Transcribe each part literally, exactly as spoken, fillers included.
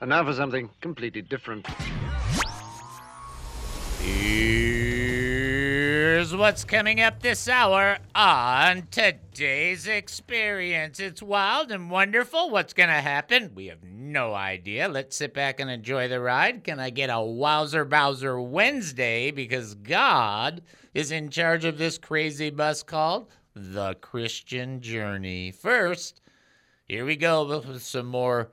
And now for something completely different. Here's what's coming up this hour on today's experience. It's wild and wonderful. What's going to happen? We have no idea. Let's sit back and enjoy the ride. Can I get a Wowzer Bowser Wednesday? Because God is in charge of this crazy bus called The Christian Journey. First, here we go with some more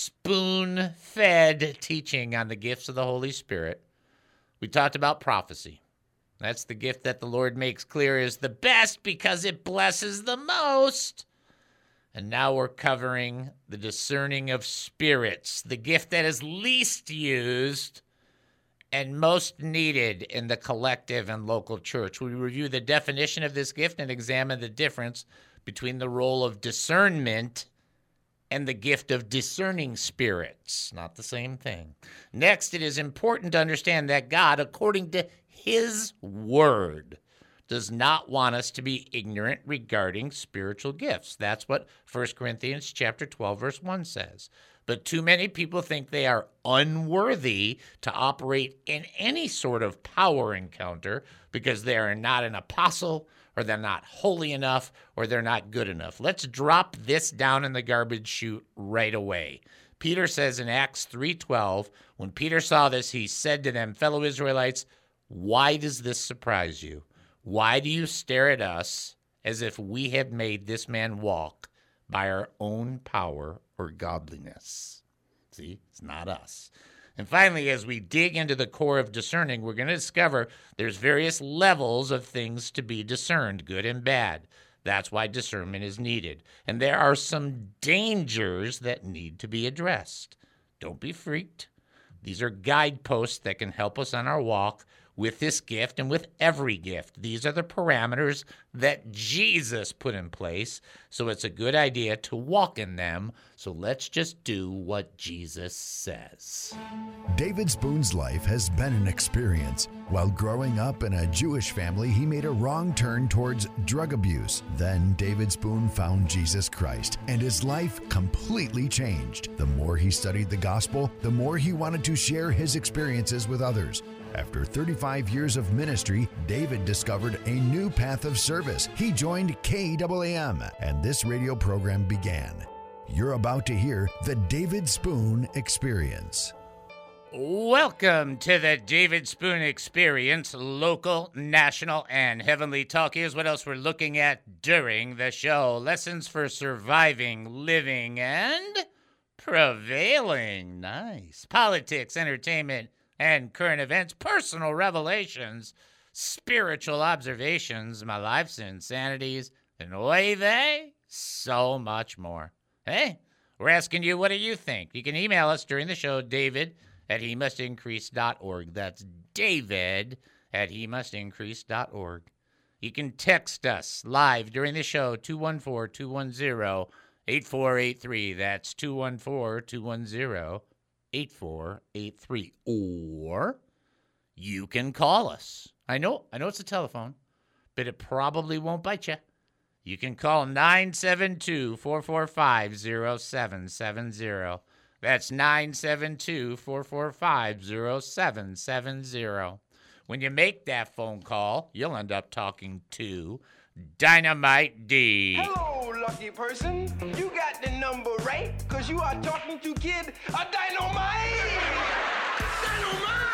spoon-fed teaching on the gifts of the Holy Spirit. We talked about prophecy. That's the gift that the Lord makes clear is the best because it blesses the most. And now we're covering the discerning of spirits, the gift that is least used and most needed in the collective and local church. We review the definition of this gift and examine the difference between the role of discernment and the gift of discerning spirits. Not the same thing. Next, it is important to understand that God, according to his word, does not want us to be ignorant regarding spiritual gifts. That's what First Corinthians chapter twelve, verse one says. But too many people think they are unworthy to operate in any sort of power encounter because they are not an apostle, or they're not holy enough, or they're not good enough. Let's drop this down in the garbage chute right away. Peter says in Acts three twelve, when Peter saw this, he said to them, fellow Israelites, why does this surprise you? Why do you stare at us as if we had made this man walk by our own power or godliness? See, it's not us. And finally, as we dig into the core of discerning, we're going to discover there's various levels of things to be discerned, good and bad. That's why discernment is needed. And there are some dangers that need to be addressed. Don't be freaked. These are guideposts that can help us on our walk with this gift and with every gift. These are the parameters that Jesus put in place, so it's a good idea to walk in them. So let's just do what Jesus says. David Spoon's life has been an experience. While growing up in a Jewish family, he made a wrong turn towards drug abuse. Then David Spoon found Jesus Christ, and his life completely changed. The more he studied the gospel, the more he wanted to share his experiences with others. After thirty-five years of ministry, David discovered a new path of service. He joined K A A M, and this radio program began. You're about to hear the David Spoon Experience. Welcome to the David Spoon Experience, local, national, and heavenly talk. Here's what else we're looking at during the show. Lessons for surviving, living, and prevailing. Nice. Politics, entertainment, and current events, personal revelations, spiritual observations, my life's insanities, and oy vey, so much more. Hey, we're asking you, what do you think? You can email us during the show, David at he must increase dot org. That's David at he must increase dot org. You can text us live during the show, two one four, two one zero, eight four eight three. That's two one four, two one zero, eight four eight three. Or you can call us. I know, I know it's a telephone, but it probably won't bite you. You can call nine seven two, four four five, zero seven seven zero. That's nine seven two, four four five, zero seven seven zero. When you make that phone call, you'll end up talking to Dynamite D. Hello, lucky person. You got the number right, because you are talking to Kid a Dynamite. Dynamite!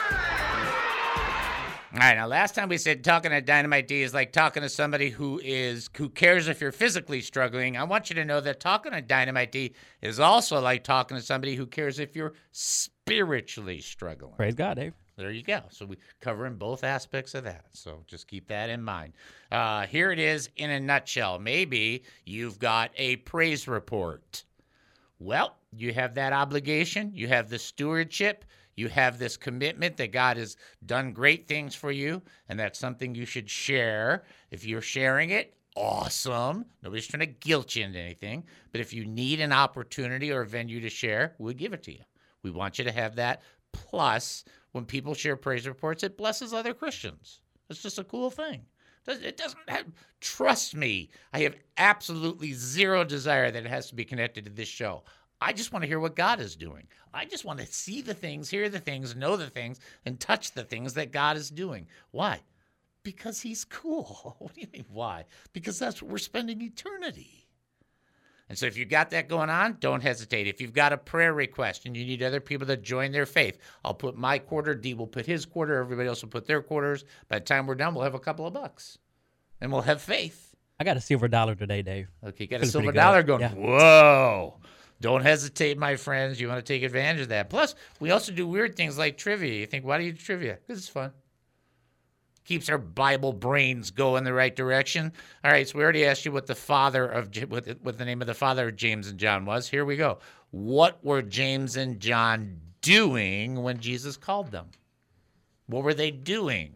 All right, now last time we said talking to Dynamite D is like talking to somebody who is who cares if you're physically struggling. I want you to know that talking to Dynamite D is also like talking to somebody who cares if you're spiritually struggling. Praise God, Dave. There you go. So we covering both aspects of that. So just keep that in mind. Uh, here it is in a nutshell. Maybe you've got a praise report. Well, you have that obligation. You have the stewardship. You have this commitment that God has done great things for you, and that's something you should share. If you're sharing it, awesome. Nobody's trying to guilt you into anything. But if you need an opportunity or a venue to share, we'll give it to you. We want you to have that. Plus, when people share praise reports, it blesses other Christians. It's just a cool thing. It doesn't have, trust me, I have absolutely zero desire that it has to be connected to this show. I just want to hear what God is doing. I just want to see the things, hear the things, know the things, and touch the things that God is doing. Why? Because he's cool. What do you mean, why? Because that's what we're spending eternity. And so if you've got that going on, don't hesitate. If you've got a prayer request and you need other people to join their faith, I'll put my quarter, D will put his quarter, everybody else will put their quarters. By the time we're done, we'll have a couple of bucks. And we'll have faith. I got a silver dollar today, Dave. Okay, you got a Feeling silver pretty good. dollar going, Yeah. whoa. Don't hesitate, my friends. You want to take advantage of that. Plus, we also do weird things like trivia. You think, why do you do trivia? Because it's fun. Keeps our Bible brains going the right direction. All right, so we already asked you what the father of what, what the name of the father of James and John was. Here we go. What were James and John doing when Jesus called them? What were they doing?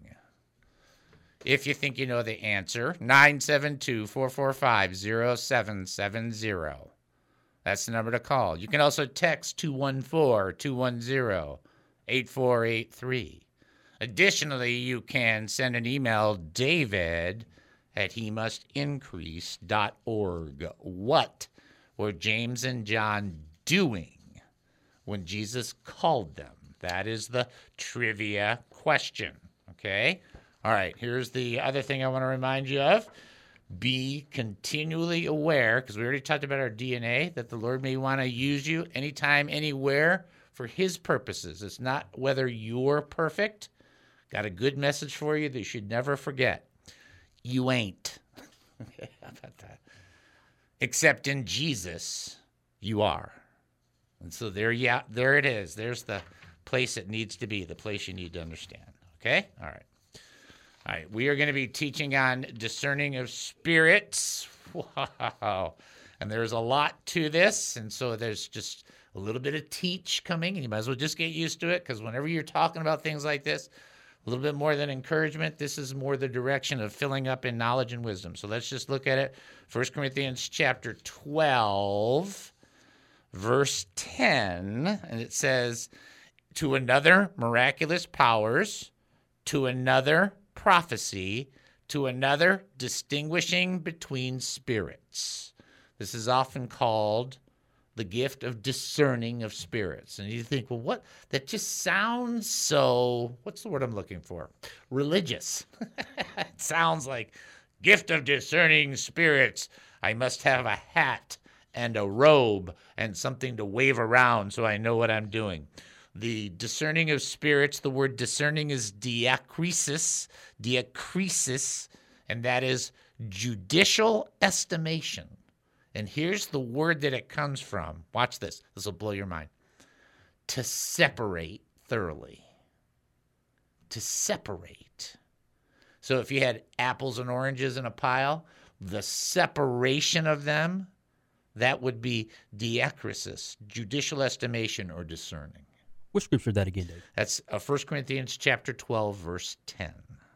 If you think you know the answer, nine seven two, four four five, zero seven seven zero. That's the number to call. You can also text two one four, two one zero, eight four eight three. Additionally, you can send an email, David at he must increase dot org. What were James and John doing when Jesus called them? That is the trivia question, okay? All right, here's the other thing I want to remind you of. Be continually aware, because we already talked about our D N A, that the Lord may want to use you anytime, anywhere for his purposes. It's not whether you're perfect. Got a good message for you that you should never forget. You ain't. Okay, how about that? Except in Jesus, you are. And so there, yeah, there it is. There's the place it needs to be, the place you need to understand. Okay? All right. All right, we are going to be teaching on discerning of spirits. Wow. And there's a lot to this, and so there's just a little bit of teach coming, and you might as well just get used to it, because whenever you're talking about things like this, a little bit more than encouragement, this is more the direction of filling up in knowledge and wisdom. So let's just look at it. First Corinthians chapter twelve, verse ten, and it says, to another miraculous powers, to another prophecy, to another distinguishing between spirits. This is often called the gift of discerning of spirits. And you think, well, what? That just sounds so, what's the word I'm looking for? Religious. It sounds like gift of discerning spirits. I must have a hat and a robe and something to wave around so I know what I'm doing. The discerning of spirits, the word discerning is diakrisis, diakrisis, and that is judicial estimation. And here's the word that it comes from. Watch this. This will blow your mind. To separate thoroughly. To separate. So if you had apples and oranges in a pile, the separation of them, that would be diakrisis, judicial estimation or discerning. What scripture is that again, Dave? That's uh, First Corinthians chapter twelve, verse ten.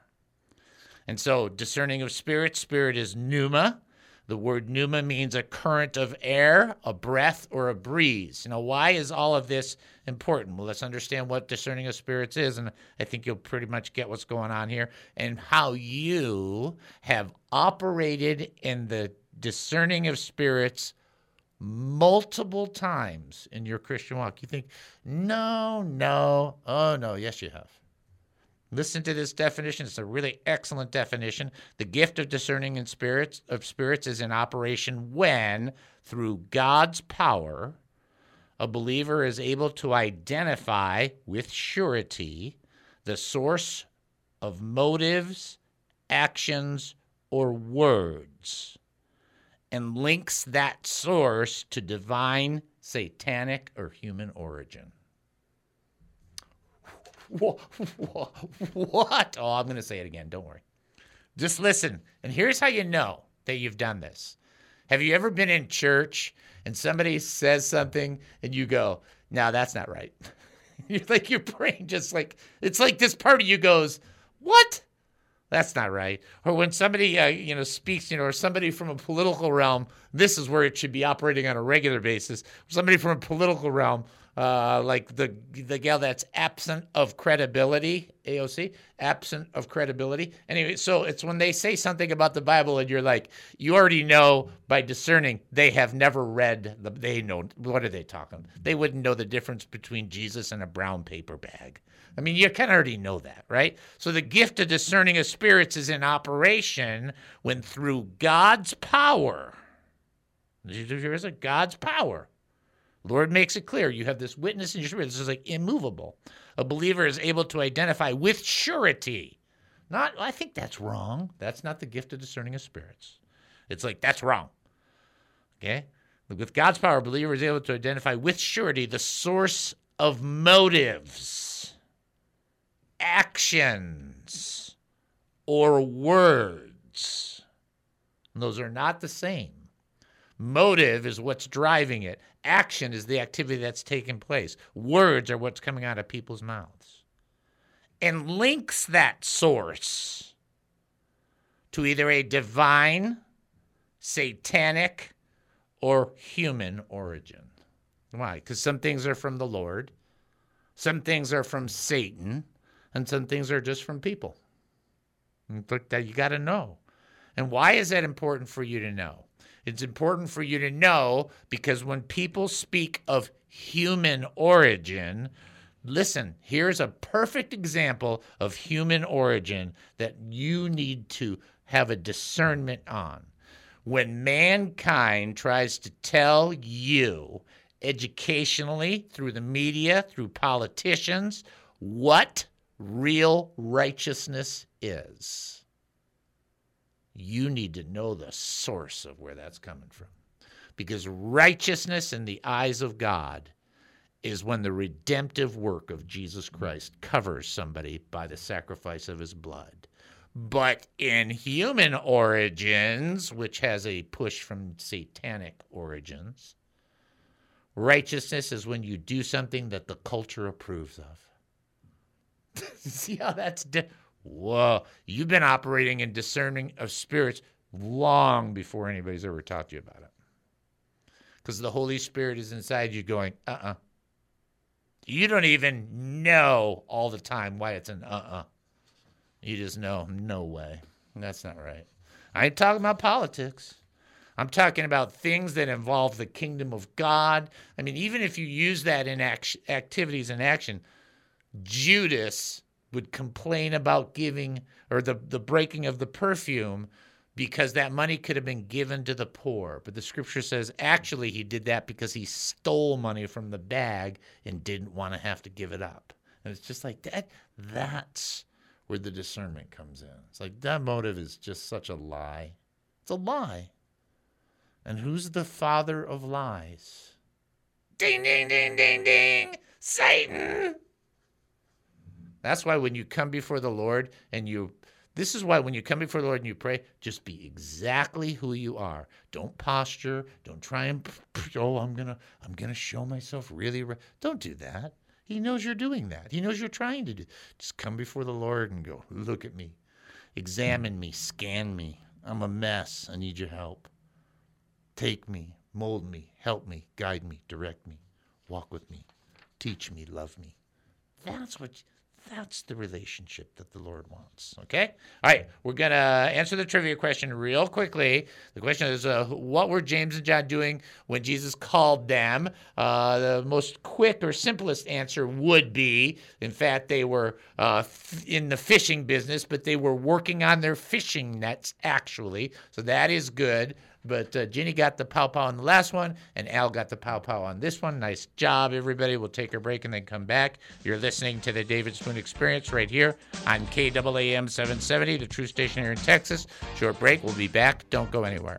And so, discerning of spirit, spirit is pneuma. The word pneuma means a current of air, a breath, or a breeze. Now, why is all of this important? Well, let's understand what discerning of spirits is, and I think you'll pretty much get what's going on here, and how you have operated in the discerning of spirits multiple times in your Christian walk. You think, no, no, oh no, yes you have. Listen to this definition. It's a really excellent definition. The gift of discerning in spirits of spirits is in operation when, through God's power, a believer is able to identify with surety the source of motives, actions, or words, and links that source to divine, satanic, or human origin. What? Oh, I'm going to say it again. Don't worry. Just listen. And here's how you know that you've done this. Have you ever been in church and somebody says something and you go, no, that's not right? You're like, your brain just like, it's like this part of you goes, what? That's not right. Or when somebody, uh, you know, speaks, you know, or somebody from a political realm, this is where it should be operating on a regular basis. Somebody from a political realm uh, like the the gal that's absent of credibility, A O C, absent of credibility. Anyway, so it's when they say something about the Bible and you're like, you already know by discerning they have never read, the, they know, what are they talking? They wouldn't know the difference between Jesus and a brown paper bag. I mean, you kind of already know that, right? So the gift of discerning of spirits is in operation when through God's power, there is a God's power. Lord makes it clear. You have this witness in your spirit. This is like immovable. A believer is able to identify with surety. Not, I think that's wrong. That's not the gift of discerning of spirits. It's like, that's wrong. Okay? With God's power, a believer is able to identify with surety the source of motives, actions, or words. And those are not the same. Motive is what's driving it. Action is the activity that's taking place. Words are what's coming out of people's mouths. And links that source to either a divine, satanic, or human origin. Why? Because some things are from the Lord, some things are from Satan, and some things are just from people. That you got to know. And why is that important for you to know? It's important for you to know because when people speak of human origin, listen, here's a perfect example of human origin that you need to have a discernment on. When mankind tries to tell you educationally, through the media, through politicians, what real righteousness is, you need to know the source of where that's coming from. Because righteousness in the eyes of God is when the redemptive work of Jesus Christ covers somebody by the sacrifice of his blood. But in human origins, which has a push from satanic origins, righteousness is when you do something that the culture approves of. See how that's different? Whoa, you've been operating in discerning of spirits long before anybody's ever taught you about it. Because the Holy Spirit is inside you going, uh-uh. You don't even know all the time why it's an uh-uh. You just know, no way. That's not right. I ain't talking about politics. I'm talking about things that involve the kingdom of God. I mean, even if you use that in act- activities and action, Judas would complain about giving or the, the breaking of the perfume because that money could have been given to the poor. But the scripture says actually he did that because he stole money from the bag and didn't want to have to give it up. And it's just like that. That's where the discernment comes in. It's like that motive is just such a lie. It's a lie. And who's the father of lies? Ding, ding, ding, ding, ding. Satan. That's why when you come before the Lord and you, this is why when you come before the Lord and you pray, just be exactly who you are. Don't posture. Don't try and, oh, I'm going to, I'm going to show myself really. Re-. Don't do that. He knows you're doing that. He knows you're trying to do. Just come before the Lord and go, look at me. Examine me. Scan me. I'm a mess. I need your help. Take me. Mold me. Help me. Guide me. Direct me. Walk with me. Teach me. Love me. That's what... That's the relationship that the Lord wants, okay? All right, we're going to answer the trivia question real quickly. The question is, uh, what were James and John doing when Jesus called them? Uh, the most quick or simplest answer would be, in fact, they were uh, f- in the fishing business, but they were working on their fishing nets, actually, so that is good. But uh, Ginny got the pow-pow on the last one, and Al got the pow-pow on this one. Nice job, everybody. We'll take a break and then come back. You're listening to the David Spoon Experience right here on K A A M seven seventy, the true station here in Texas. Short break. We'll be back. Don't go anywhere.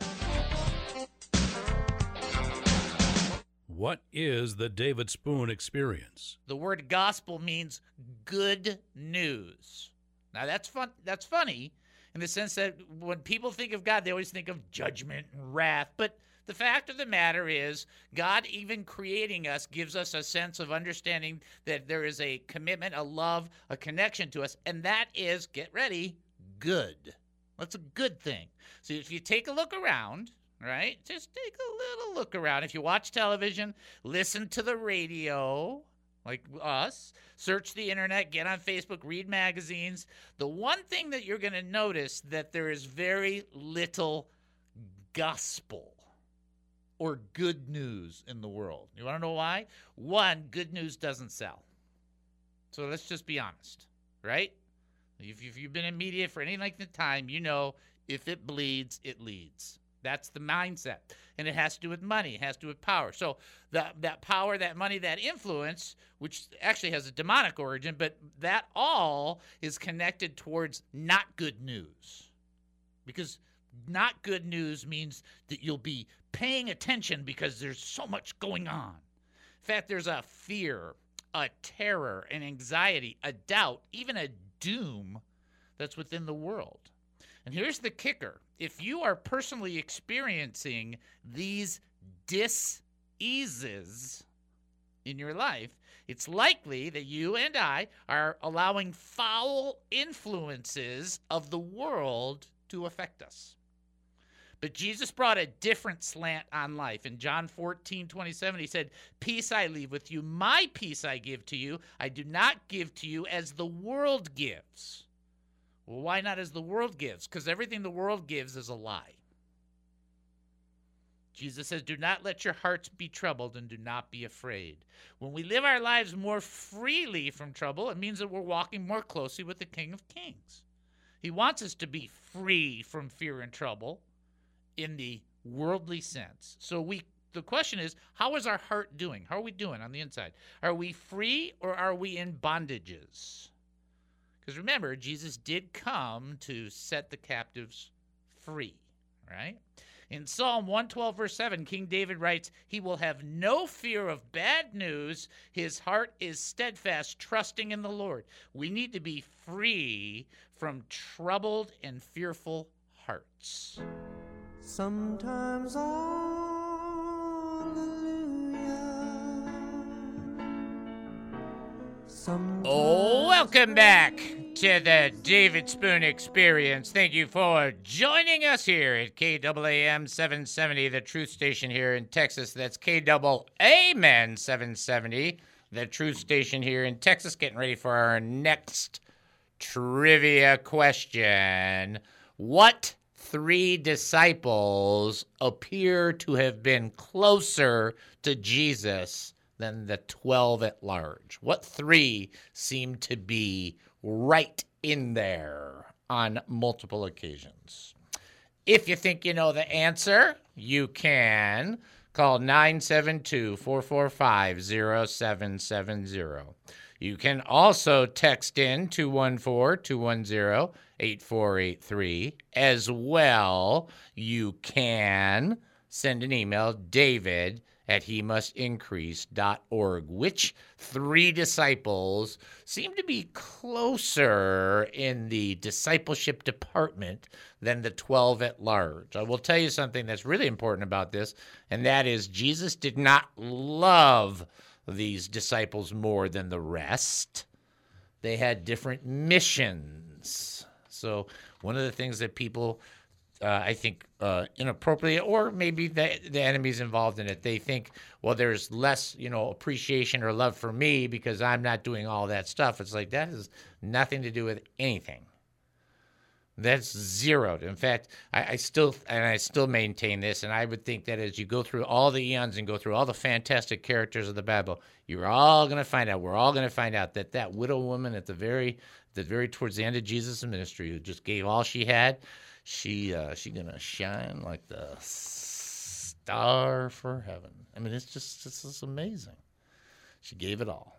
What is the David Spoon Experience? The word gospel means good news. Now, that's fun. That's funny. In the sense that when people think of God, they always think of judgment and wrath. But the fact of the matter is, God, even creating us, gives us a sense of understanding that there is a commitment, a love, a connection to us. And that is, get ready, good. That's a good thing. So if you take a look around, right? Just take a little look around. If you watch television, listen to the radio, like us, search the internet, get on Facebook, read magazines. The one thing that you're going to notice that there is very little gospel or good news in the world. You want to know why? One, good news doesn't sell. So let's just be honest, right? If, if you've been in media for any length of time, you know if it bleeds, it leads. That's the mindset. And it has to do with money. It has to do with power. So that, that power, that money, that influence, which actually has a demonic origin, but that all is connected towards not good news. Because not good news means that you'll be paying attention because there's so much going on. In fact, there's a fear, a terror, an anxiety, a doubt, even a doom that's within the world. And here's the kicker. If you are personally experiencing these dis-eases in your life, it's likely that you and I are allowing foul influences of the world to affect us. But Jesus brought a different slant on life. In John fourteen twenty-seven, he said, "Peace I leave with you, my peace I give to you. I do not give to you as the world gives." Well, why not as the world gives? Because everything the world gives is a lie. Jesus says, "Do not let your hearts be troubled and do not be afraid." When we live our lives more freely from trouble, it means that we're walking more closely with the King of Kings. He wants us to be free from fear and trouble in the worldly sense. So we the question is, how is our heart doing? How are we doing on the inside? Are we free or are we in bondages? Because remember, Jesus did come to set the captives free, right? In Psalm one twelve, verse seven, King David writes, "He will have no fear of bad news. His heart is steadfast, trusting in the Lord." We need to be free from troubled and fearful hearts. Sometimes hallelujah. Sometimes Oh, welcome back to the David Spoon Experience. Thank you for joining us here at K A A M seven seventy, the truth station here in Texas. That's K A A M seven seventy, the truth station here in Texas. Getting ready for our next trivia question. What three disciples appear to have been closer to Jesus than the twelve at large? What three seem to be right in there on multiple occasions? If you think you know the answer, you can call nine seven two, four four five, zero seven seven zero. You can also text in two one four, two one zero, eight four eight three. As well, you can send an email, David at he must increase dot org. Which three disciples seem to be closer in the discipleship department than the twelve at large? I will tell you something that's really important about this, and that is Jesus did not love these disciples more than the rest. They had different missions. So one of the things that people, uh, I think, uh, inappropriately, or maybe the, the enemy's involved in it, they think, well, there's less, you know, appreciation or love for me because I'm not doing all that stuff. It's like that has nothing to do with anything. That's zeroed. In fact, I, I still and I still maintain this, and I would think that as you go through all the eons and go through all the fantastic characters of the Bible, you're all going to find out, we're all going to find out that that widow woman at the very, the very towards the end of Jesus' ministry, who just gave all she had, she uh, she going to shine like the star for heaven. I mean, it's just it's just amazing. She gave it all.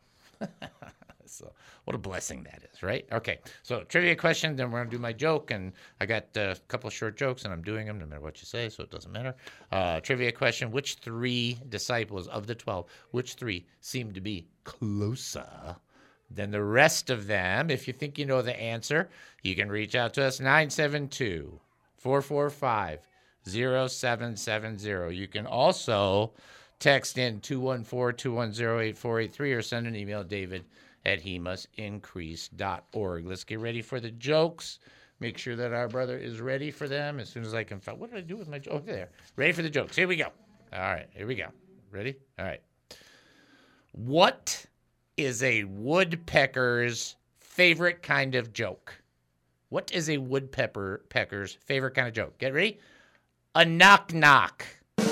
So what a blessing that is, right? Okay, so trivia question, then we're going to do my joke, and I got a couple of short jokes, and I'm doing them no matter what you say, so it doesn't matter. Uh, trivia question, which three disciples of the twelve, which three seem to be closer than the rest of them? If you think you know the answer, you can reach out to us, nine seven two, four four five, zero seven seven zero. You can also text in two one four, two one zero, eight four eight three or send an email, David at he must increase dot org. Let's get ready for the jokes. make sure that our brother is ready for them as soon as I can find. What did I do with my joke? Okay, there. Ready for the jokes. Here we go. All right, here we go. Ready? All right. What is a woodpecker's favorite kind of joke? What is a woodpecker pecker's favorite kind of joke? Get ready? A knock knock.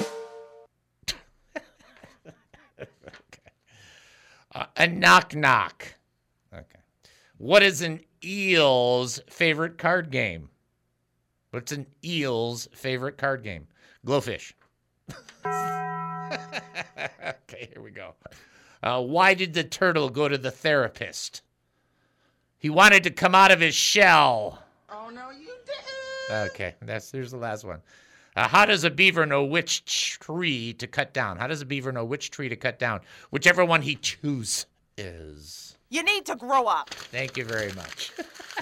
Uh, a knock knock. Okay. What is an eel's favorite card game? What's an eel's favorite card game? Glowfish. Okay, here we go. Uh, why did the turtle go to the therapist? He wanted to come out of his shell. Oh, no, you didn't. Okay, that's here's the last one. Uh, how does a beaver know which tree to cut down? How does a beaver know which tree to cut down? Whichever one he chooses. You need to grow up. Thank you very much.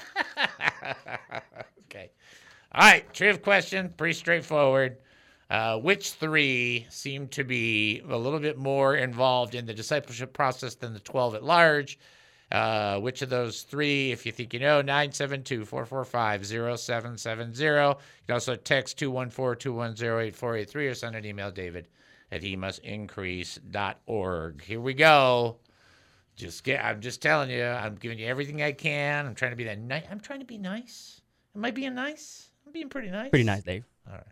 Okay. All right, triv question, pretty straightforward. Uh, which three seem to be a little bit more involved in the discipleship process than the twelve at large? Uh, which of those three, if you think you know, nine seven two, four four five, zero seven seven zero. You can also text two one four, two one zero, eight four eight three or send an email, David at he must increase dot org. Here we go. Just get, I'm just telling you, I'm giving you everything I can. I'm trying to be that nice. I'm trying to be nice. Am I being nice? I'm being pretty nice. Pretty nice, Dave. All right.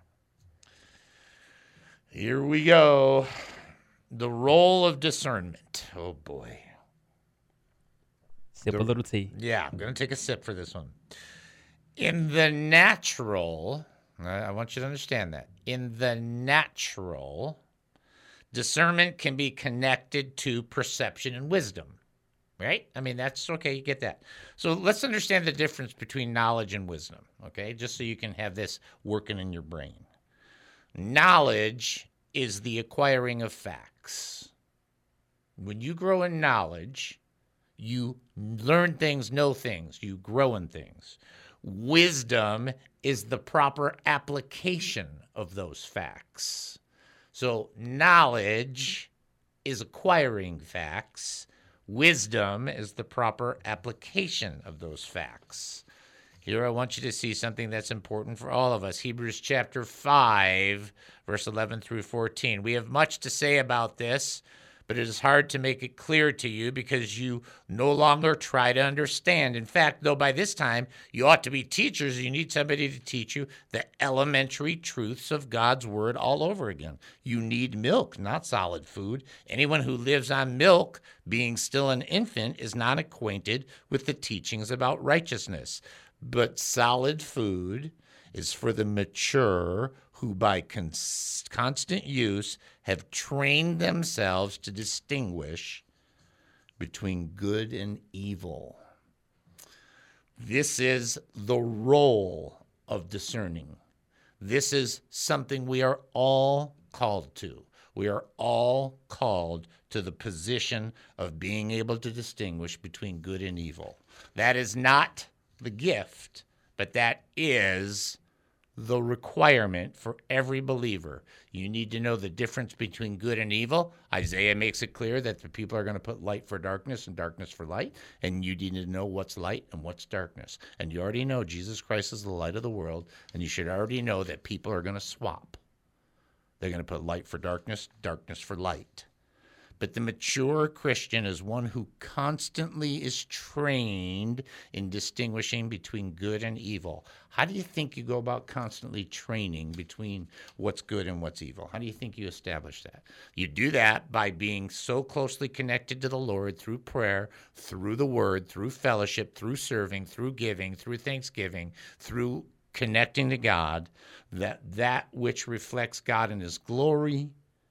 Here we go. The role of discernment. Oh, boy. Sip a little tea. Yeah, I'm going to take a sip for this one. In the natural, I I want you to understand that. In the natural, discernment can be connected to perception and wisdom, right? I mean, that's okay. You get that. So let's understand the difference between knowledge and wisdom, okay? Just so you can have this working in your brain. Knowledge is the acquiring of facts. When you grow in knowledge, you learn things, know things, you grow in things. Wisdom is the proper application of those facts. So knowledge is acquiring facts. Wisdom is the proper application of those facts. Here I want you to see something that's important for all of us. Hebrews chapter five, verse eleven through fourteen. We have much to say about this, but it is hard to make it clear to you because you no longer try to understand. In fact, though by this time you ought to be teachers, you need somebody to teach you the elementary truths of God's word all over again. You need milk, not solid food. Anyone who lives on milk, being still an infant, is not acquainted with the teachings about righteousness. But solid food is for the mature who by cons- constant use have trained themselves to distinguish between good and evil. This is the role of discerning. This is something we are all called to. We are all called to the position of being able to distinguish between good and evil. That is not the gift, but that is the requirement for every believer. You need to know the difference between good and evil. Isaiah makes it clear that the people are going to put light for darkness and darkness for light, and you need to know what's light and what's darkness. And you already know Jesus Christ is the light of the world, and you should already know that people are going to swap. They're going to put light for darkness, darkness for light. But the mature Christian is one who constantly is trained in distinguishing between good and evil. How do you think you go about constantly training between what's good and what's evil? How do you think you establish that? You do that by being so closely connected to the Lord through prayer, through the word, through fellowship, through serving, through giving, through thanksgiving, through connecting to God, that that which reflects God in his glory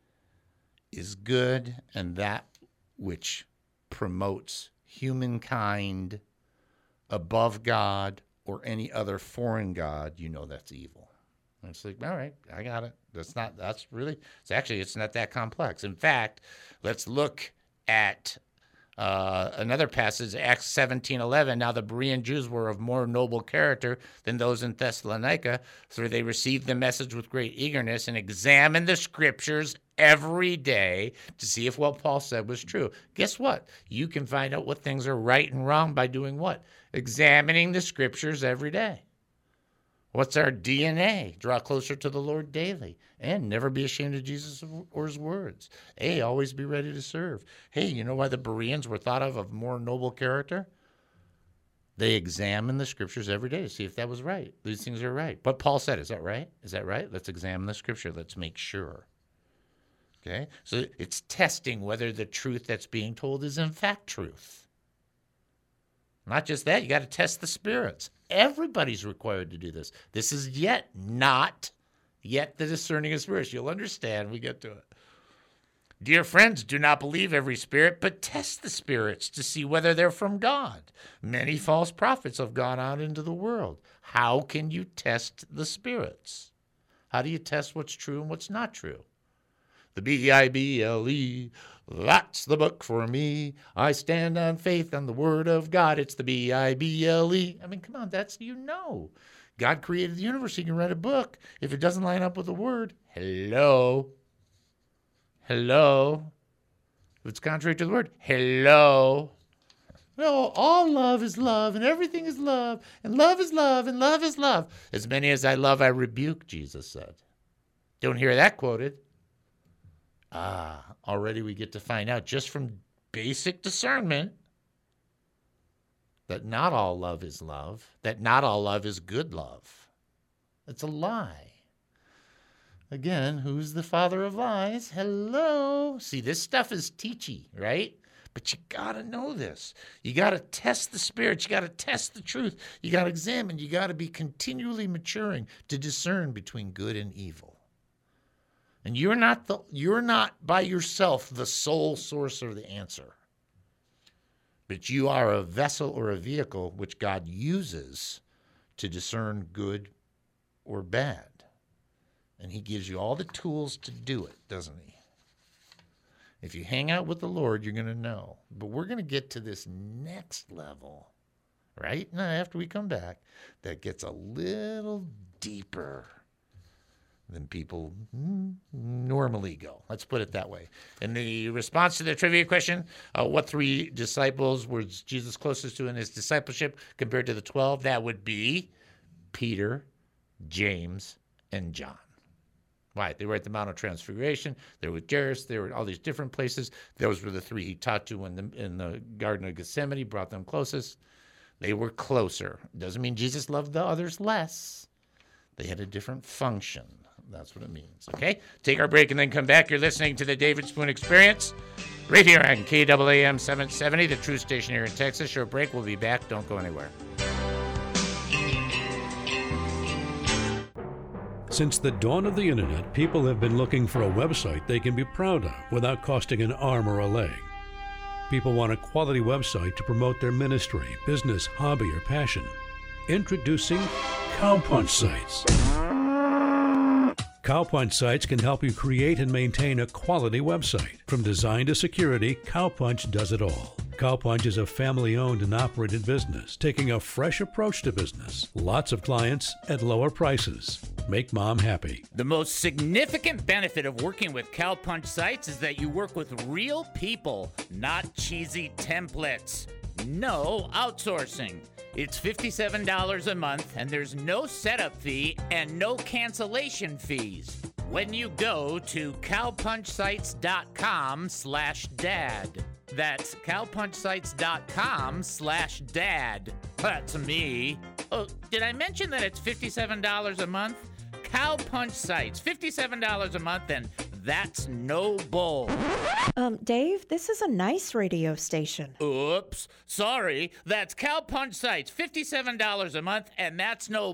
is good, and that which promotes humankind above God or any other foreign god, you know that's evil. And it's like, all right, I got it. That's not, that's really, it's actually, it's not that complex. In fact, let's look at uh, another passage, Acts seventeen eleven. Now the Berean Jews were of more noble character than those in Thessalonica, so they received the message with great eagerness and examined the scriptures every day to see if what Paul said was true. Guess what? You can find out what things are right and wrong by doing what? Examining the scriptures every day. What's our D N A? Draw closer to the Lord daily. And never be ashamed of Jesus or his words. A, always be ready to serve. Hey, you know why the Bereans were thought of of more noble character? They examined the scriptures every day to see if that was right. These things are right. But Paul said, is that right? Is that right? Let's examine the scripture. Let's make sure. Okay? So it's testing whether the truth that's being told is in fact truth. Not just that, you got to test the spirits. Everybody's required to do this. This is yet not yet the discerning of spirits. You'll understand when we get to it. Dear friends, do not believe every spirit, but test the spirits to see whether they're from God. Many false prophets have gone out into the world. How can you test the spirits? How do you test what's true and what's not true? The B I B L E, that's the book for me. I stand on faith on the word of God. It's the B I B L E. I mean, come on, that's, you know. God created the universe. He can write a book. If it doesn't line up with the word, hello. Hello. If it's contrary to the word, hello. No, all love is love, and everything is love, and love is love, and love is love. As many as I love, I rebuke, Jesus said. Don't hear that quoted. Ah, already we get to find out just from basic discernment that not all love is love, that not all love is good love. It's a lie. Again, who's the father of lies? Hello. See, this stuff is teachy, right? But you got to know this. You got to test the spirits. You got to test the truth. You got to examine. You got to be continually maturing to discern between good and evil. And you're not the you're not by yourself the sole source of the answer. But you are a vessel or a vehicle which God uses to discern good or bad. And he gives you all the tools to do it, doesn't he? If you hang out with the Lord, you're going to know. But we're going to get to this next level, right? Now, after we come back, that gets a little deeper than people normally go. Let's put it that way. In the response to the trivia question, uh, what three disciples was Jesus closest to in his discipleship compared to the twelve? That would be Peter, James, and John. Right, they were at the Mount of Transfiguration. They were with Jairus. They were in all these different places. Those were the three he taught to in the, in the Garden of Gethsemane, brought them closest. They were closer. Doesn't mean Jesus loved the others less. They had a different function. That's what it means, okay? Take our break and then come back. You're listening to the David Spoon Experience right here on K A A M seven seventy, the true station here in Texas. Short break. We'll be back. Don't go anywhere. Since the dawn of the internet, people have been looking for a website they can be proud of without costing an arm or a leg. People want a quality website to promote their ministry, business, hobby, or passion. Introducing Cowpunch Sites. Cowpunch Sites can help you create and maintain a quality website. From design to security, Cowpunch does it all. Cowpunch is a family-owned and operated business, taking a fresh approach to business. Lots of clients at lower prices. Make mom happy. The most significant benefit of working with Cowpunch Sites is that you work with real people, not cheesy templates. No outsourcing. It's fifty-seven dollars a month, and there's no setup fee and no cancellation fees when you go to cowpunchsites.com slash dad. That's cowpunchsites.com slash dad. That's me. Oh, did I mention that it's fifty-seven dollars a month? Cowpunch Sites, fifty-seven dollars a month, and that's no bull. Um, Dave, this is a nice radio station. Oops, sorry. That's Cowpunch Sites, fifty-seven dollars a month, and that's no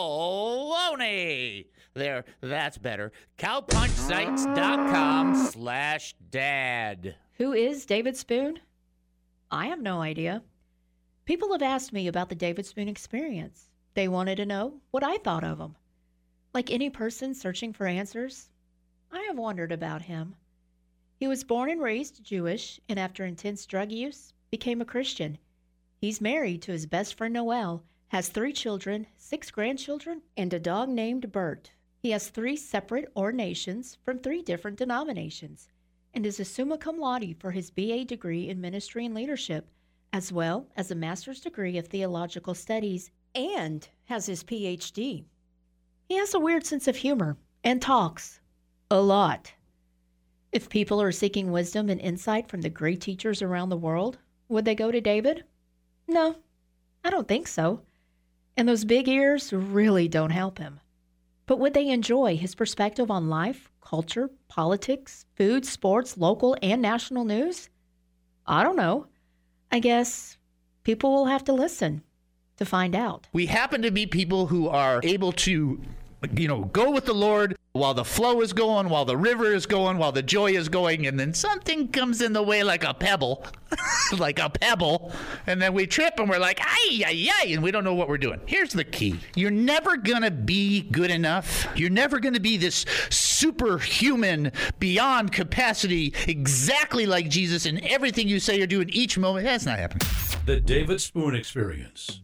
baloney. There, that's better. cowpunchsites.com slash dad. Who is David Spoon? I have no idea. People have asked me about the David Spoon Experience. They wanted to know what I thought of him. Like any person searching for answers, I have wondered about him. He was born and raised Jewish, and after intense drug use, became a Christian. He's married to his best friend Noel, has three children, six grandchildren, and a dog named Bert. He has three separate ordinations from three different denominations, and is a summa cum laude for his B A degree in ministry and leadership, as well as a master's degree of theological studies, and has his P H D. He has a weird sense of humor and talks a lot. If people are seeking wisdom and insight from the great teachers around the world, would they go to David? No, I don't think so. And those big ears really don't help him. But would they enjoy his perspective on life, culture, politics, food, sports, local and national news? I don't know. I guess people will have to listen to find out. We happen to be people who are able to, you know, go with the Lord while the flow is going, while the river is going, while the joy is going, and then something comes in the way like a pebble, like a pebble, and then we trip and we're like, ay, ay, ay, and we don't know what we're doing. Here's the key. You're never going to be good enough. You're never going to be this superhuman, beyond capacity, exactly like Jesus in everything you say or do in each moment. That's not happening. The David Spoon Experience.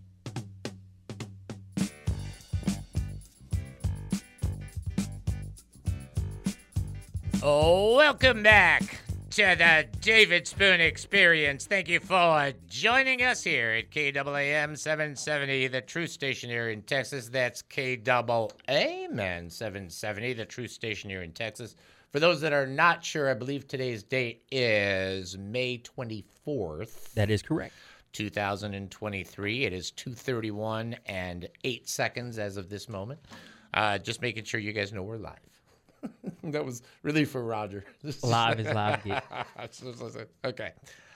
Oh, welcome back to the David Spoon Experience. Thank you for joining us here at K A A M seven seventy, the Truth Station here in Texas. That's K A A M seven seventy, the Truth Station here in Texas. For those that are not sure, I believe today's date is May twenty-fourth. That is correct. two thousand twenty-three. It is two thirty-one and eight seconds as of this moment. Uh, just making sure you guys know we're live. That was really for Roger. Live is live. Okay.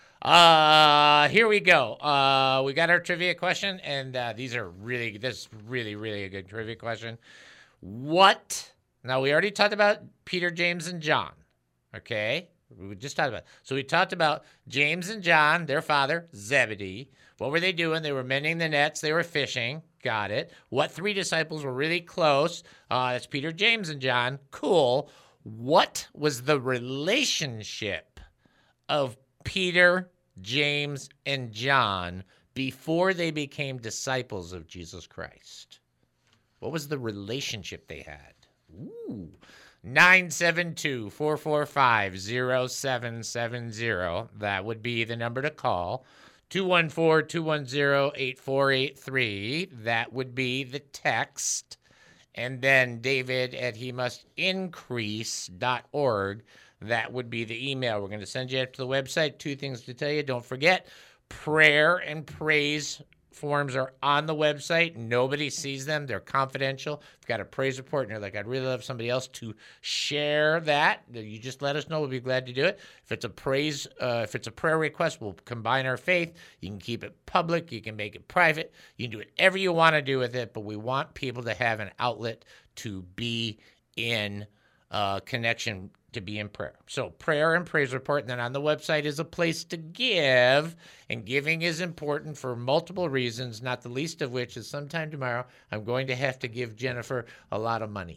Uh, here we go. Uh, we got our trivia question, and uh, these are really, this is really, really a good trivia question. What? Now, we already talked about Peter, James, and John. Okay? We just talked about. So we talked about James and John, their father, Zebedee. What were they doing? They were mending the nets. They were fishing. Got it. What three disciples were really close? Uh, that's Peter, James, and John. Cool. What was the relationship of Peter, James, and John before they became disciples of Jesus Christ? What was the relationship they had? Ooh. nine seven two, four four five, zero seven seven zero. That would be the number to call. two one four, two one zero, eight four eight three. That would be the text. And then David at he must increase dot org. That would be the email. We're going to send you up to the website. Two things to tell you. Don't forget, prayer and praise forms are on the website. Nobody sees them. They're confidential. If you've got a praise report and you're like, I'd really love somebody else to share that, you just let us know. We'll be glad to do it. If it's a praise, uh, if it's a prayer request, we'll combine our faith. You can keep it public. You can make it private. You can do whatever you want to do with it, but we want people to have an outlet to be in uh, connection, to be in prayer. So prayer and praise report, and then on the website is a place to give, and giving is important for multiple reasons, not the least of which is sometime tomorrow I'm going to have to give Jennifer a lot of money.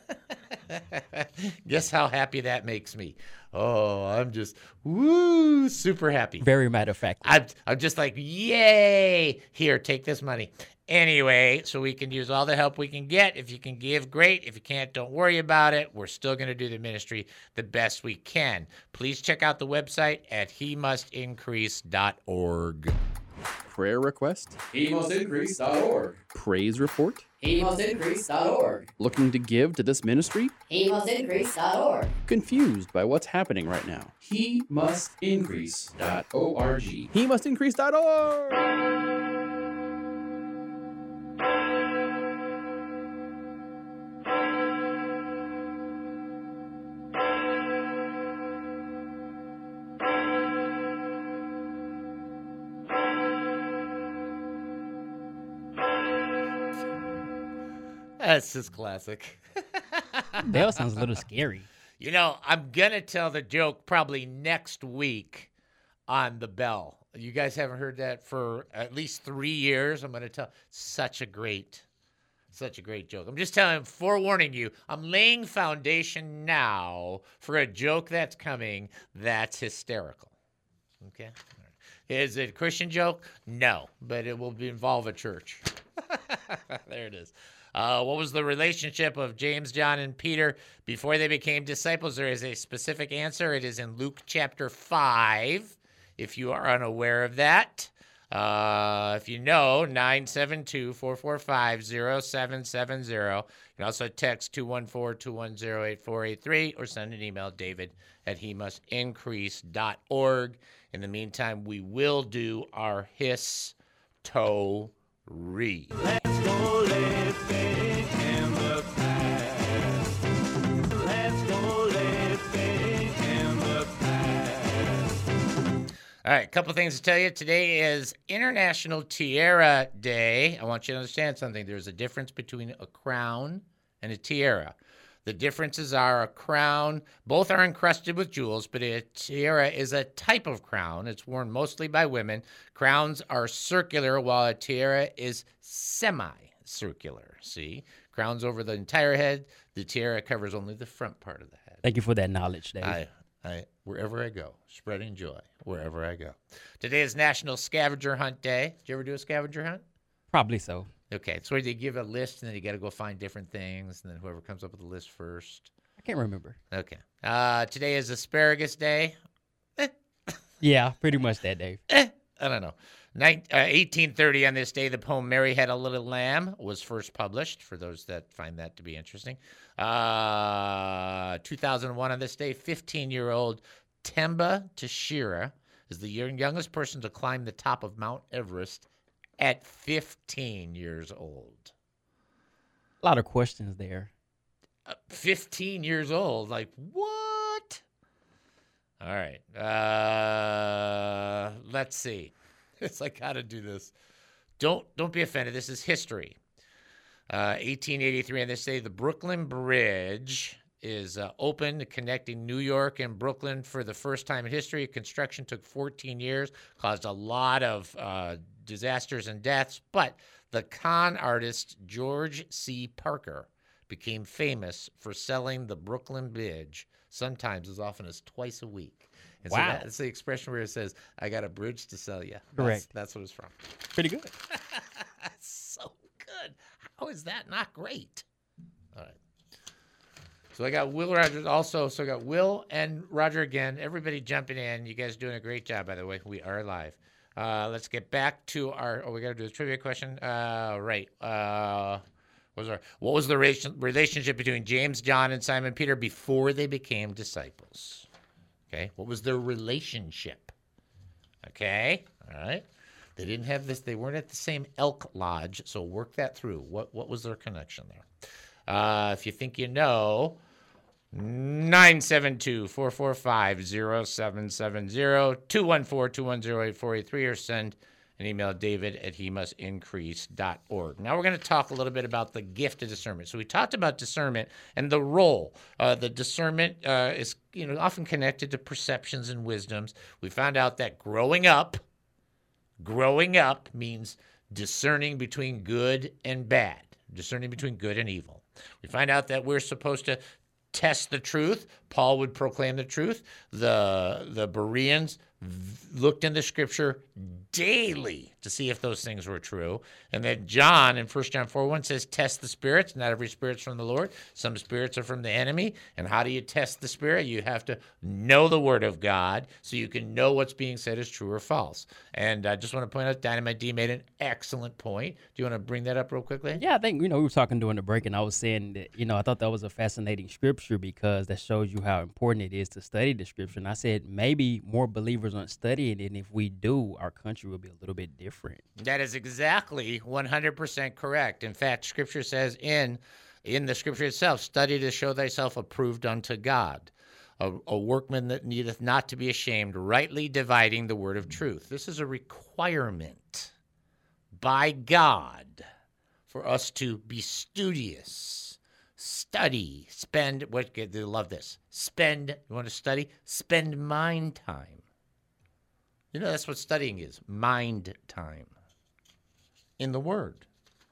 Guess how happy that makes me. Oh, I'm just, woo, super happy. Very matter of fact. I'm, I'm just like, yay, here, take this money. Anyway, so we can use all the help we can get. If you can give, great. If you can't, don't worry about it. We're still going to do the ministry the best we can. Please check out the website at he must increase dot org. Prayer request? he must increase dot org. Praise report? he must increase dot org. Looking to give to this ministry? he must increase dot org. Confused by what's happening right now? he must increase dot org. he must increase dot org. That's just classic. Bell sounds a little scary. You know, I'm going to tell the joke probably next week on the bell. You guys haven't heard that for at least three years. I'm going to tell such a great, such a great joke. I'm just telling, forewarning you, I'm laying foundation now for a joke that's coming that's hysterical. Okay? All right. Is it a Christian joke? No, but it will be, involve a church. There it is. Uh, what was the relationship of James, John, and Peter before they became disciples? There is a specific answer. It is in Luke chapter five, if you are unaware of that. Uh, if you know, nine seven two, four four five, zero seven seven zero. You can also text two one four, two one zero, eight four eight three or send an email, David at he must increase dot org. In the meantime, we will do our history. Let's go living in the past. Let's go living in the past. All right, a couple things to tell you. Today is International Tiara Day. I want you to understand something. There's a difference between a crown and a tiara. The differences are a crown, both are encrusted with jewels, but a tiara is a type of crown. It's worn mostly by women. Crowns are circular, while a tiara is semi-circular. See? Crowns over the entire head. The tiara covers only the front part of the head. Thank you for that knowledge, Dave. I, I, wherever I go, spreading joy wherever I go. Today is National Scavenger Hunt Day. Did you ever do a scavenger hunt? Probably so. Okay, it's where they give a list, and then you got to go find different things, and then whoever comes up with the list first. I can't remember. Okay. Uh, today is Asparagus Day. Yeah, pretty much that, Dave. Eh, I don't know. Nin- uh, eighteen thirty on this day, the poem Mary Had a Little Lamb was first published, for those that find that to be interesting. Uh, two thousand one on this day, fifteen-year-old Temba Tashira is the youngest person to climb the top of Mount Everest at fifteen years old. A lot of questions there. Uh, fifteen years old. Like, what? All right. Uh, let's see. It's like, how to do this. Don't don't be offended. This is history. Uh, eighteen eighty-three on this day, the Brooklyn Bridge is uh, open, connecting New York and Brooklyn for the first time in history. Construction took fourteen years, caused a lot of uh, disasters and deaths, but the con artist George C. Parker became famous for selling the Brooklyn Bridge sometimes as often as twice a week. And wow. So that's the expression where it says, I got a bridge to sell you. Correct. That's, that's what it's from. Pretty good. That's so good. How is that not great? All right. So I got Will Rogers also. So I got Will and Roger again. Everybody jumping in. You guys doing a great job, by the way. We are live. Uh, let's get back to our, oh, we got to do a trivia question. Uh, right. Uh, what was, our, what was the relationship between James, John, and Simon Peter before they became disciples? Okay. What was their relationship? Okay. All right. They didn't have this. They weren't at the same elk lodge. So work that through. What, what was their connection there? Uh, if you think you know, nine seven two, four four five, zero seven seven zero, two one four, two one zero, eight four eight three, or send an email, David at he must increase dot org. Now we're going to talk a little bit about the gift of discernment. So we talked about discernment and the role. Uh, the discernment uh, is you know often connected to perceptions and wisdoms. We found out that growing up, growing up means discerning between good and bad, discerning between good and evil. We find out that we're supposed to test the truth. Paul would proclaim the truth. The the Bereans looked in the scripture daily to see if those things were true. And then John in First John four one says, test the spirits. Not every spirit's from the Lord. Some spirits are from the enemy. And how do you test the spirit? You have to know the word of God so you can know what's being said is true or false. And I just want to point out, Dynamite D made an excellent point. Do you want to bring that up real quickly? Yeah, I think, you know, we were talking during the break, and I was saying that, you know, I thought that was a fascinating scripture because that shows you how important it is to study the scripture. And I said maybe more believers aren't studying it, and if we do, our country will be a little bit different. That is exactly one hundred percent correct. In fact, Scripture says in in the Scripture itself, study to show thyself approved unto God, a, a workman that needeth not to be ashamed, rightly dividing the word of truth. This is a requirement by God for us to be studious, study, spend, what, they love this, spend, you want to study? Spend mind time. You know, that's what studying is, mind time in the Word.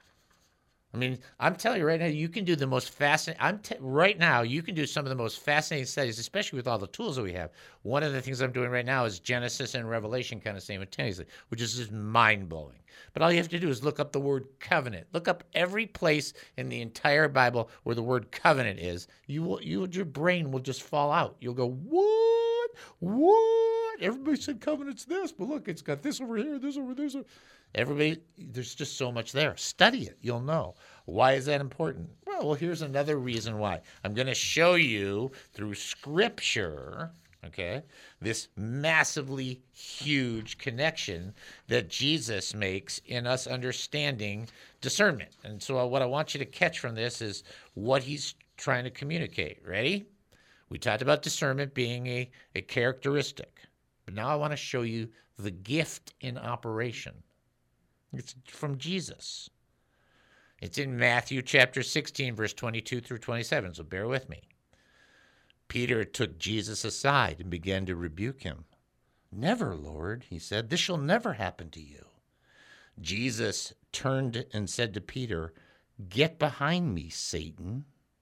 I mean, I'm telling you right now, you can do the most fascinating, I'm t- right now, you can do some of the most fascinating studies, especially with all the tools that we have. One of the things I'm doing right now is Genesis and Revelation kind of simultaneously, which is just mind-blowing. But all you have to do is look up the word covenant. Look up every place in the entire Bible where the word covenant is. You will, you, your brain will just fall out. You'll go, what? What? Everybody said covenant's this, but look, it's got this over here, this over this. Over. Everybody, there's just so much there. Study it. You'll know. Why is that important? Well, well, here's another reason why. I'm going to show you through Scripture, okay, this massively huge connection that Jesus makes in us understanding discernment. And so what I want you to catch from this is what he's trying to communicate. Ready? We talked about discernment being a, a characteristic. But now I want to show you the gift in operation. It's from Jesus. It's in Matthew chapter sixteen, verse twenty-two through twenty-seven, so bear with me. Peter took Jesus aside and began to rebuke him. "Never, Lord," he said, "this shall never happen to you." Jesus turned and said to Peter, "Get behind me, Satan.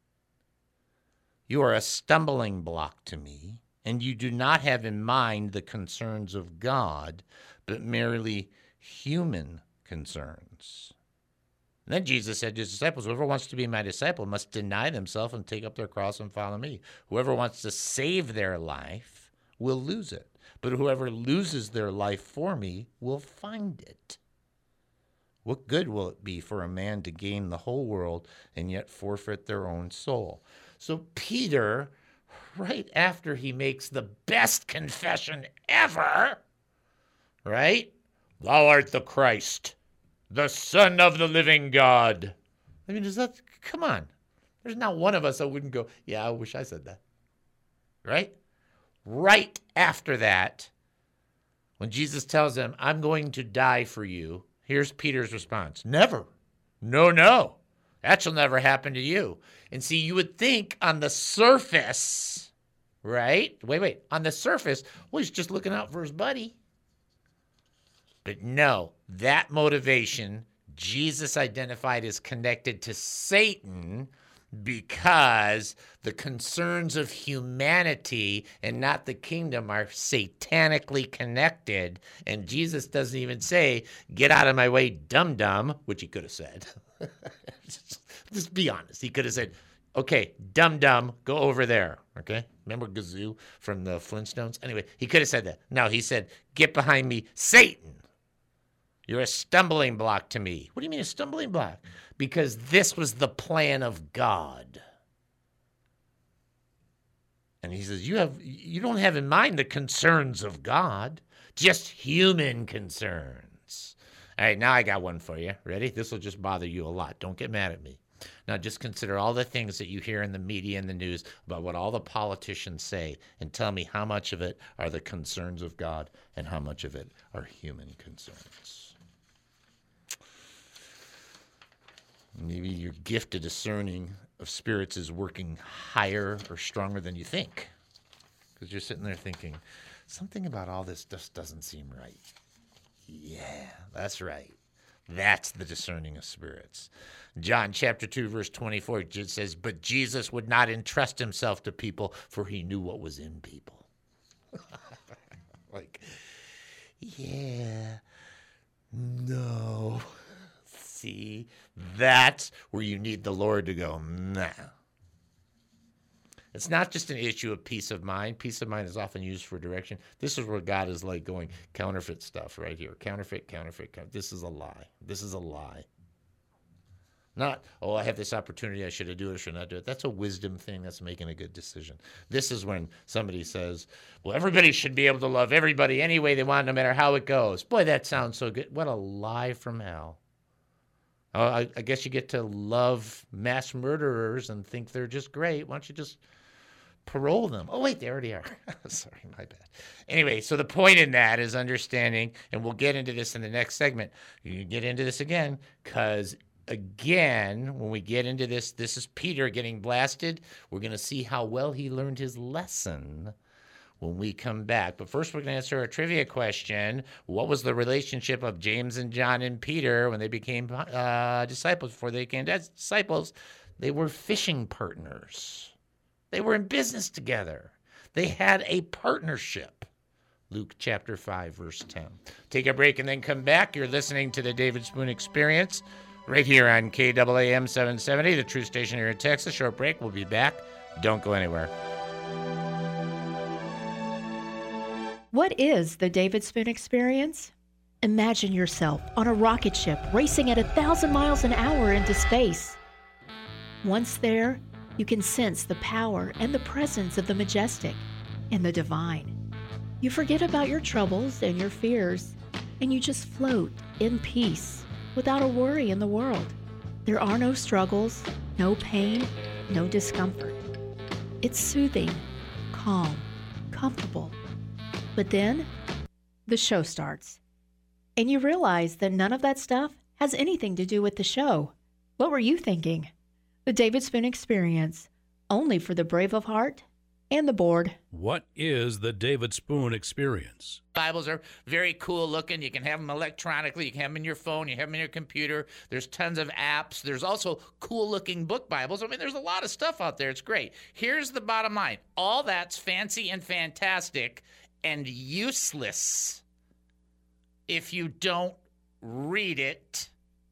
You are a stumbling block to me, and you do not have in mind the concerns of God, but merely human concerns." And then Jesus said to his disciples, "Whoever wants to be my disciple must deny themselves and take up their cross and follow me. Whoever wants to save their life will lose it, but whoever loses their life for me will find it. What good will it be for a man to gain the whole world and yet forfeit their own soul?" So Peter, right after he makes the best confession ever, right? "Thou art the Christ, the Son of the living God." I mean, is that, come on. There's not one of us that wouldn't go, "Yeah, I wish I said that." Right? Right after that, when Jesus tells them, "I'm going to die for you," here's Peter's response. "Never. No, no. That shall never happen to you." And see, you would think on the surface, right? Wait, wait. On the surface, well, he's just looking out for his buddy. But no, that motivation, Jesus identified as connected to Satan because the concerns of humanity and not the kingdom are satanically connected. And Jesus doesn't even say, "Get out of my way, dum-dum," which he could have said. just, just be honest. He could have said, "Okay, dum-dum, go over there." Okay? Remember Gazoo from the Flintstones? Anyway, he could have said that. No, he said, "Get behind me, Satan. You're a stumbling block to me." What do you mean a stumbling block? Because this was the plan of God. And he says, you have you don't have in mind the concerns of God, just human concerns. All right, now I got one for you. Ready? This will just bother you a lot. Don't get mad at me. Now just consider all the things that you hear in the media and the news about what all the politicians say, and tell me how much of it are the concerns of God and how much of it are human concerns. Maybe your gift of discerning of spirits is working higher or stronger than you think, because you're sitting there thinking, something about all this just doesn't seem right. Yeah, that's right. That's the discerning of spirits. John chapter two, verse twenty-four, it says, "But Jesus would not entrust himself to people, for he knew what was in people." Like, yeah, no. See, that's where you need the Lord to go, nah. It's not just an issue of peace of mind. Peace of mind is often used for direction. This is where God is like going, counterfeit stuff right here. Counterfeit, counterfeit, counterfeit. This is a lie. This is a lie. Not, oh, I have this opportunity, I should do it or should not do it. That's a wisdom thing. That's making a good decision. This is when somebody says, well, everybody should be able to love everybody any way they want, no matter how it goes. Boy, that sounds so good. What a lie from hell. Oh, I, I guess you get to love mass murderers and think they're just great. Why don't you just parole them? Oh, wait, they already are. Sorry, my bad. Anyway, so the point in that is understanding, and we'll get into this in the next segment. You get into this again, because again, when we get into this, this is Peter getting blasted. We're going to see how well he learned his lesson when we come back. But first, we're going to answer a trivia question. What was the relationship of James and John and Peter when they became uh, disciples? Before they became disciples, they were fishing partners. They were in business together. They had a partnership. Luke chapter five, verse ten. Take a break and then come back. You're listening to the David Spoon Experience right here on K A A M seven seventy, the true station here in Texas. Short break. We'll be back. Don't go anywhere. What is the David Spoon Experience? Imagine yourself on a rocket ship racing at a thousand miles an hour into space. Once there, you can sense the power and the presence of the majestic and the divine. You forget about your troubles and your fears, and you just float in peace without a worry in the world. There are no struggles, no pain, no discomfort. It's soothing, calm, comfortable. But then, the show starts. And you realize that none of that stuff has anything to do with the show. What were you thinking? The David Spoon Experience, only for the brave of heart and the bored. What is the David Spoon Experience? Bibles are very cool looking. You can have them electronically. You can have them in your phone. You have them in your computer. There's tons of apps. There's also cool looking book Bibles. I mean, there's a lot of stuff out there. It's great. Here's the bottom line. All that's fancy and fantastic and useless if you don't read it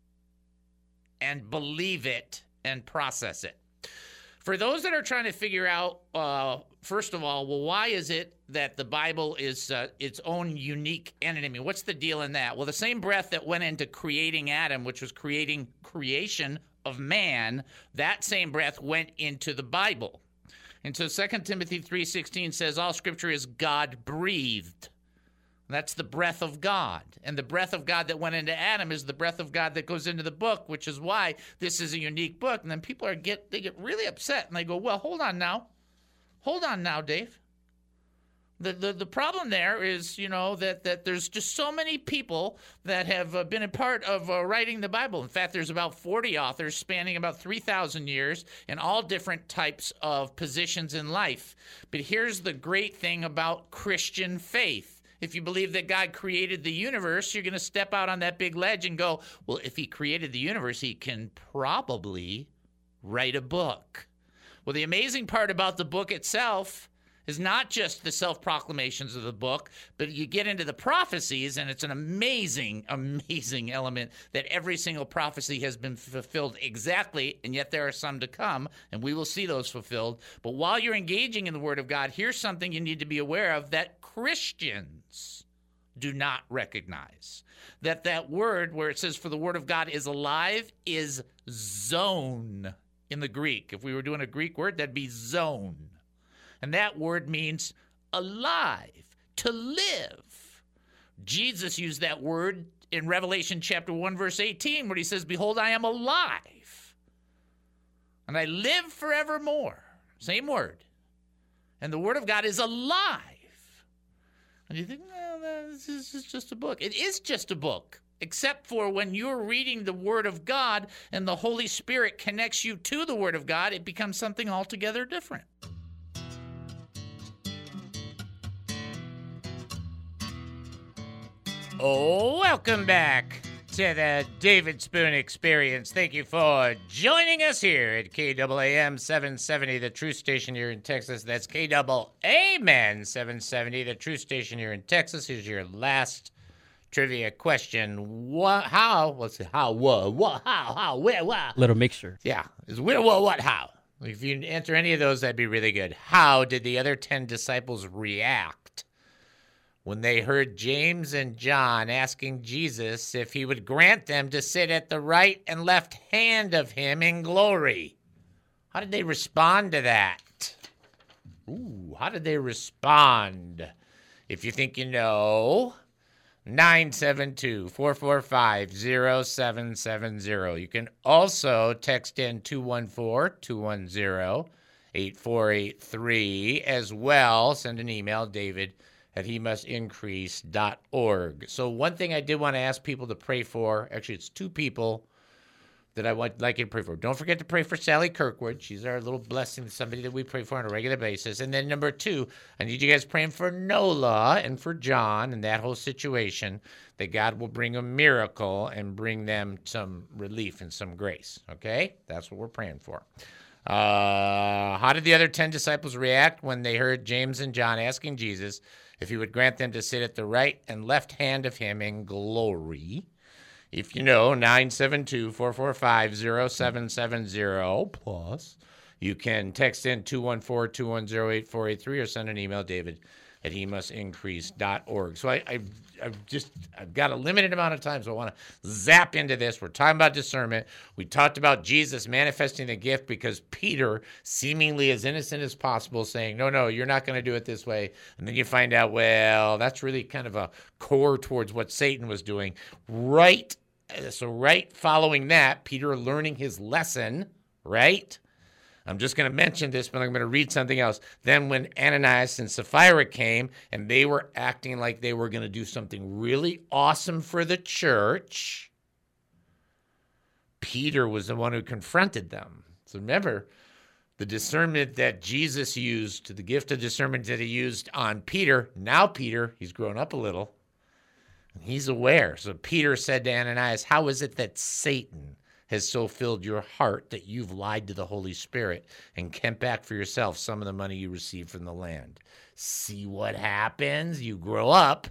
and believe it and process it. For those that are trying to figure out, uh, first of all, well, why is it that the Bible is uh, its own unique entity? I mean, what's the deal in that? Well, the same breath that went into creating Adam, which was creating creation of man, that same breath went into the Bible. And so Second Timothy three sixteen says all Scripture is God-breathed. That's the breath of God. And the breath of God that went into Adam is the breath of God that goes into the book, which is why this is a unique book. And then people are get they get really upset and they go, well, hold on now. Hold on now, Dave. The, the the problem there is, you know, that, that there's just so many people that have uh, been a part of uh, writing the Bible. In fact, there's about forty authors spanning about three thousand years in all different types of positions in life. But here's the great thing about Christian faith. If you believe that God created the universe, you're going to step out on that big ledge and go, well, if he created the universe, he can probably write a book. Well, the amazing part about the book itself is not just the self-proclamations of the book, but you get into the prophecies, and it's an amazing, amazing element that every single prophecy has been fulfilled exactly, and yet there are some to come, and we will see those fulfilled. But while you're engaging in the Word of God, here's something you need to be aware of that Christians do not recognize. That that word where it says, for the Word of God is alive, is zone in the Greek. If we were doing a Greek word, that'd be zone. And that word means alive, to live. Jesus used that word in Revelation chapter one, verse eighteen, where he says, behold, I am alive, and I live forevermore. Same word. And the Word of God is alive. And you think, well, this is just a book. It is just a book, except for when you're reading the Word of God and the Holy Spirit connects you to the Word of God, it becomes something altogether different. Oh, welcome back to the David Spoon Experience. Thank you for joining us here at K A A M seven seventy, the Truth Station here in Texas. That's K A A M N seven seventy, the Truth Station here in Texas. Here's your last trivia question. What, how, let's see, how, what, what, how, how, where, what? Little mixture. Yeah. Is where, what, what, how? If you answer any of those, that'd be really good. How did the other ten disciples react when they heard James and John asking Jesus if he would grant them to sit at the right and left hand of him in glory? How did they respond to that? Ooh, how did they respond? If you think you know, nine seven two, four four five, zero seven seven zero. You can also text in two one four, two one zero, eight four eight three as well. Send an email, David at he must increase dot org. So one thing I did want to ask people to pray for, actually it's two people that I would like you to pray for. Don't forget to pray for Sally Kirkwood. She's our little blessing, somebody that we pray for on a regular basis. And then number two, I need you guys praying for Nola and for John and that whole situation, that God will bring a miracle and bring them some relief and some grace, okay? That's what we're praying for. Uh, how did the other ten disciples react when they heard James and John asking Jesus if he would grant them to sit at the right and left hand of him in glory? If you know, nine seven two, four four five, zero seven seven zero plus. You can text in two one four, two one zero, eight four eight three or send an email, David at he must increase dot org. So I, I've, I've just, I've got a limited amount of time, so I want to zap into this. We're talking about discernment. We talked about Jesus manifesting the gift because Peter, seemingly as innocent as possible, saying, no, no, you're not going to do it this way. And then you find out, well, that's really kind of a core towards what Satan was doing. Right, so right following that, Peter learning his lesson, right? I'm just going to mention this, but I'm going to read something else. Then when Ananias and Sapphira came and they were acting like they were going to do something really awesome for the church, Peter was the one who confronted them. So remember, the discernment that Jesus used, the gift of discernment that he used on Peter, now Peter, he's grown up a little, and he's aware. So Peter said to Ananias, how is it that Satan has so filled your heart that you've lied to the Holy Spirit and kept back for yourself some of the money you received from the land? See what happens? You grow up,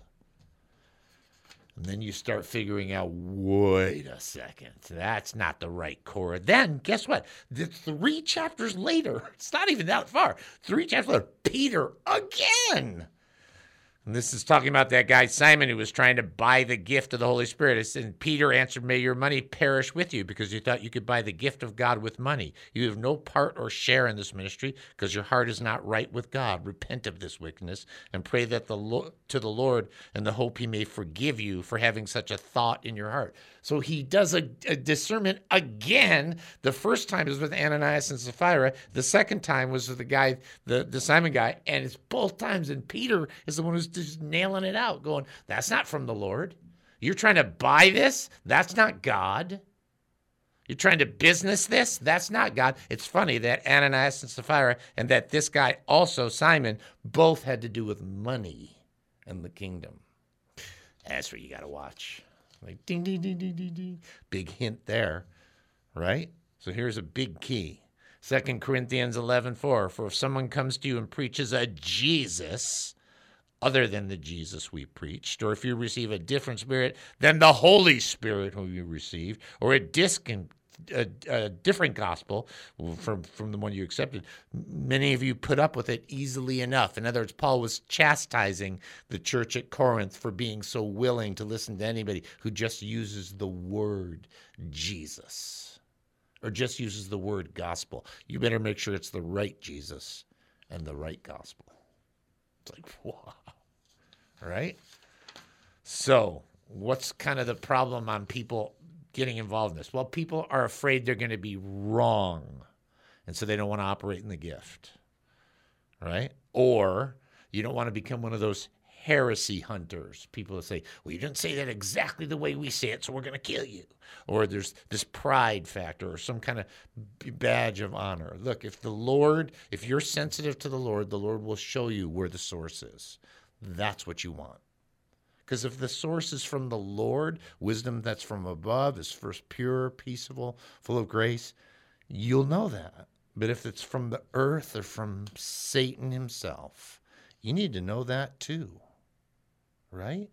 and then you start figuring out, wait a second, that's not the right core. Then, guess what? The three chapters later, it's not even that far, three chapters later, Peter again. And this is talking about that guy, Simon, who was trying to buy the gift of the Holy Spirit. And Peter answered, may your money perish with you because you thought you could buy the gift of God with money. You have no part or share in this ministry because your heart is not right with God. Repent of this wickedness and pray that the Lo- to the Lord in the hope he may forgive you for having such a thought in your heart. So he does a, a discernment again. The first time is with Ananias and Sapphira. The second time was with the guy, the, the Simon guy. And it's both times. And Peter is the one who's just nailing it out, going, that's not from the Lord. You're trying to buy this? That's not God. You're trying to business this? That's not God. It's funny that Ananias and Sapphira and that this guy also, Simon, both had to do with money and the kingdom. That's where you got to watch. Like ding, ding, ding, ding, ding, ding. Big hint there, right? So here's a big key. Second Corinthians eleven four, for if someone comes to you and preaches a Jesus other than the Jesus we preached, or if you receive a different spirit than the Holy Spirit whom you received, or a, discon, a, a different gospel from, from the one you accepted, many of you put up with it easily enough. In other words, Paul was chastising the church at Corinth for being so willing to listen to anybody who just uses the word Jesus or just uses the word gospel. You better make sure it's the right Jesus and the right gospel. It's like, wow. All right? So what's kind of the problem on people getting involved in this? Well, people are afraid they're going to be wrong, and so they don't want to operate in the gift, right? Or you don't want to become one of those heresy hunters. People that say, well, you didn't say that exactly the way we say it, so we're going to kill you. Or there's this pride factor or some kind of badge of honor. Look, if the Lord, if you're sensitive to the Lord, the Lord will show you where the source is. That's what you want. Because if the source is from the Lord, wisdom that's from above is first pure, peaceable, full of grace, you'll know that. But if it's from the earth or from Satan himself, you need to know that too, right?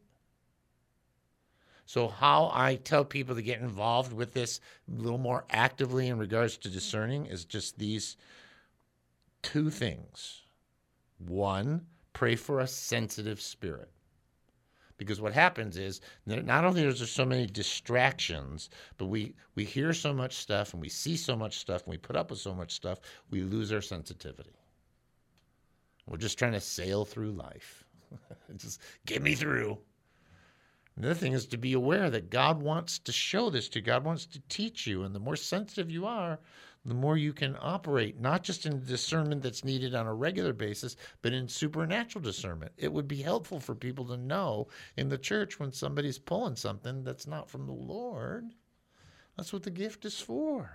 So how I tell people to get involved with this a little more actively in regards to discerning is just these two things. One, pray for a sensitive spirit. Because what happens is, not only is there so many distractions, but we, we hear so much stuff and we see so much stuff and we put up with so much stuff, we lose our sensitivity. We're just trying to sail through life. Just get me through. Another thing is to be aware that God wants to show this to you. God wants to teach you. And the more sensitive you are, the more you can operate, not just in discernment that's needed on a regular basis, but in supernatural discernment. It would be helpful for people to know in the church when somebody's pulling something that's not from the Lord. That's what the gift is for.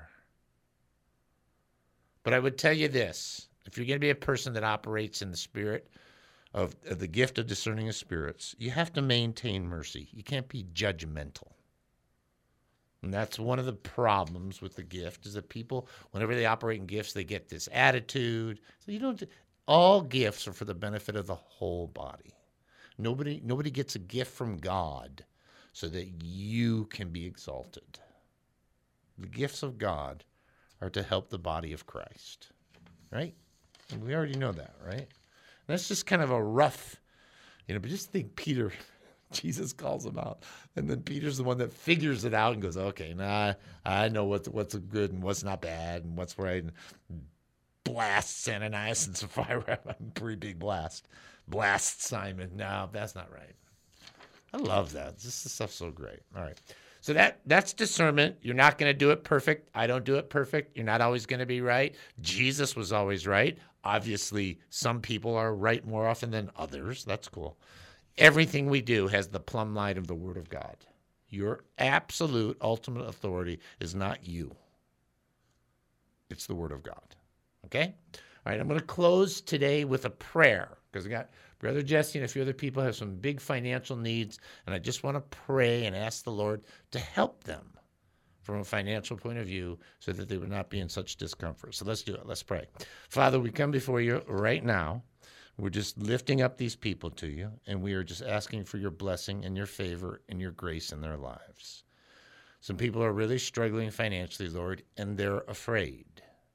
But I would tell you this. If you're going to be a person that operates in the spirit of, of the gift of discerning of spirits, you have to maintain mercy. You can't be judgmental. And that's one of the problems with the gift is that people, whenever they operate in gifts, they get this attitude. So you don't. All gifts are for the benefit of the whole body. Nobody, nobody gets a gift from God so that you can be exalted. The gifts of God are to help the body of Christ, right? And we already know that, right? And that's just kind of a rough You know, but just think Peter, Jesus calls him out. And then Peter's the one that figures it out and goes, okay, nah, I know what, what's good and what's not bad and what's right. And blasts Ananias and Sapphira. Pretty big blast. Blast Simon. No, that's not right. I love that. This, this stuff's so great. All right. So that that's discernment. You're not going to do it perfect. I don't do it perfect. You're not always going to be right. Jesus was always right. Obviously, some people are right more often than others. That's cool. Everything we do has the plumb line of the Word of God. Your absolute ultimate authority is not you. It's the Word of God. Okay? All right, I'm going to close today with a prayer because I got Brother Jesse and a few other people have some big financial needs, and I just want to pray and ask the Lord to help them from a financial point of view so that they would not be in such discomfort. So let's do it. Let's pray. Father, we come before you right now. We're just lifting up these people to you, and we are just asking for your blessing and your favor and your grace in their lives. Some people are really struggling financially, Lord, and they're afraid.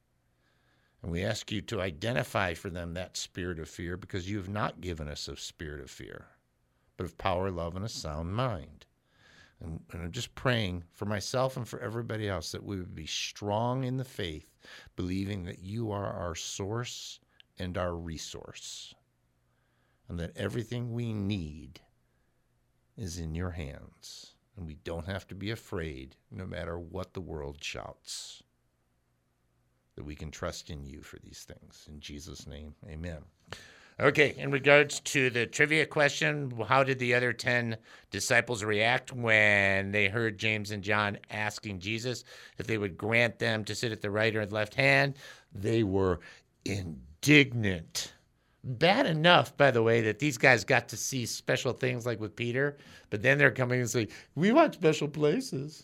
And we ask you to identify for them that spirit of fear because you have not given us a spirit of fear, but of power, love, and a sound mind. And, and I'm just praying for myself and for everybody else that we would be strong in the faith, believing that you are our source and our resource, and that everything we need is in your hands, and we don't have to be afraid no matter what the world shouts, that we can trust in you for these things. In Jesus' name, amen. Okay, in regards to the trivia question, how did the other ten disciples react when they heard James and John asking Jesus if they would grant them to sit at the right or the left hand? They were indignant. Bad enough, by the way, that these guys got to see special things like with Peter, but then they're coming and saying, we want special places.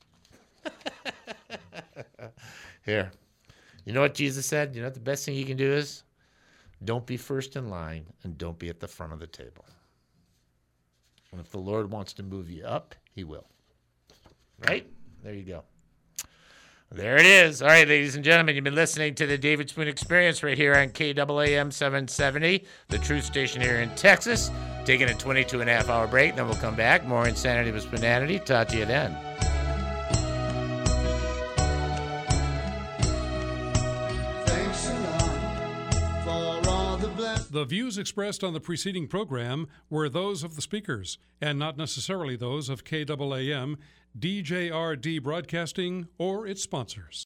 Here. You know what Jesus said? You know what the best thing you can do is? Don't be first in line and don't be at the front of the table. And if the Lord wants to move you up, he will. Right? There you go. There it is. All right, ladies and gentlemen, you've been listening to the David Spoon Experience right here on K A A M seven seventy, the truth station here in Texas. Taking a twenty-two and a half hour break, then we'll come back. More Insanity with Spoonanity. Talk to you then. The views expressed on the preceding program were those of the speakers and not necessarily those of K A A M, D J R D Broadcasting, or its sponsors.